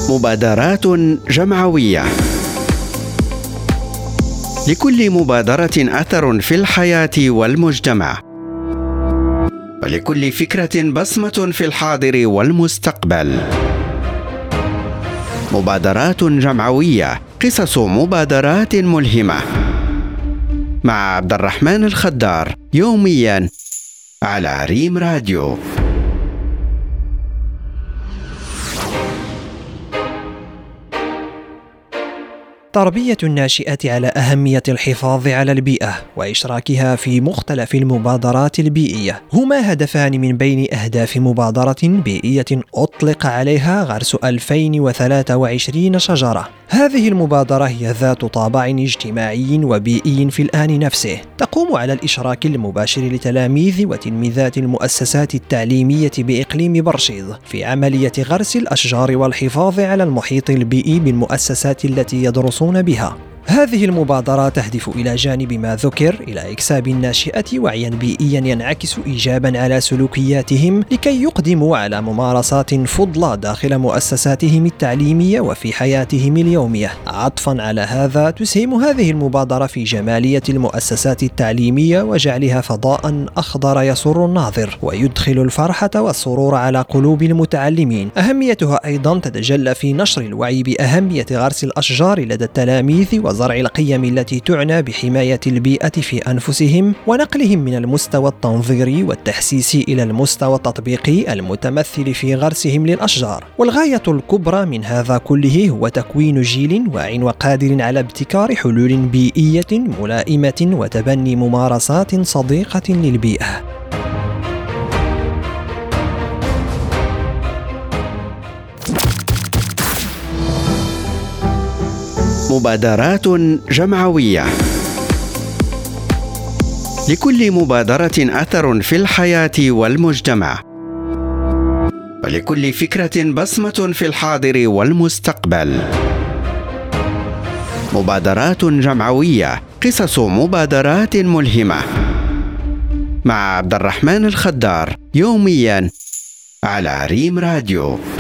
مبادرات جمعوية. لكل مبادرة أثر في الحياة والمجتمع، ولكل فكرة بصمة في الحاضر والمستقبل. مبادرات جمعوية، قصص مبادرات ملهمة، مع عبد الرحمن الخضار، يوميا على ريم راديو. تربية الناشئة على أهمية الحفاظ على البيئة وإشراكها في مختلف المبادرات البيئية هما هدفان من بين أهداف مبادرة بيئية أطلق عليها غرس 2023 شجرة. هذه المبادرة هي ذات طابع اجتماعي وبيئي في الآن نفسه، تقوم على الإشراك المباشر لتلاميذ وتلميذات المؤسسات التعليمية بإقليم برشيد في عملية غرس الأشجار والحفاظ على المحيط البيئي بالمؤسسات التي يدرسون بها. هذه المبادرة تهدف إلى جانب ما ذكر إلى إكساب الناشئة وعيا بيئيا ينعكس إيجابا على سلوكياتهم لكي يقدموا على ممارسات فضلى داخل مؤسساتهم التعليمية وفي حياتهم اليومية. عطفا على هذا، تسهم هذه المبادرة في جمالية المؤسسات التعليمية وجعلها فضاء أخضر يسر الناظر ويدخل الفرحة والسرور على قلوب المتعلمين. أهميتها أيضا تتجلى في نشر الوعي بأهمية غرس الأشجار لدى التلاميذ وزرع القيم التي تعنى بحماية البيئة في أنفسهم، ونقلهم من المستوى التنظيري والتحسيسي إلى المستوى التطبيقي المتمثل في غرسهم للأشجار. والغاية الكبرى من هذا كله هو تكوين جيل واع وقادر على ابتكار حلول بيئية ملائمة وتبني ممارسات صديقة للبيئة. مبادرات جمعوية. لكل مبادرة أثر في الحياة والمجتمع، ولكل فكرة بصمة في الحاضر والمستقبل. مبادرات جمعوية، قصص مبادرات ملهمة، مع عبد الرحمن الخضار، يوميا على ريم راديو.